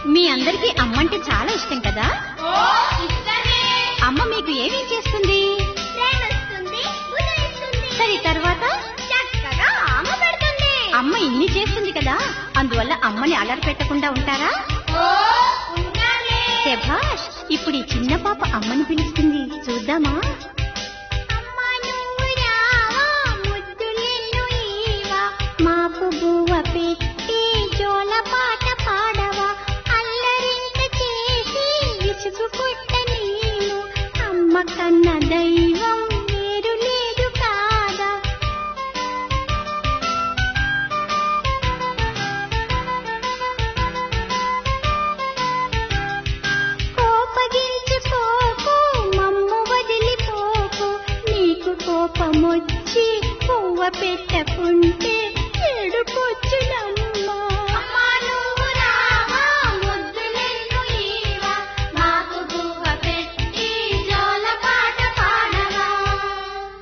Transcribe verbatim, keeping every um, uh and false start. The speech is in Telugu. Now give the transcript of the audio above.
మీ అందరికీ అమ్మంటే చాలా ఇష్టం కదా? అమ్మ మీకు ఏమేం చేస్తుంది? సరే, తర్వాత అమ్మ ఇన్ని చేస్తుంది కదా, అందువల్ల అమ్మని అలరి పెట్టకుండా ఉంటారా? శభాష్. ఇప్పుడు ఈ చిన్న పాప అమ్మని పిలుస్తుంది, చూద్దామా?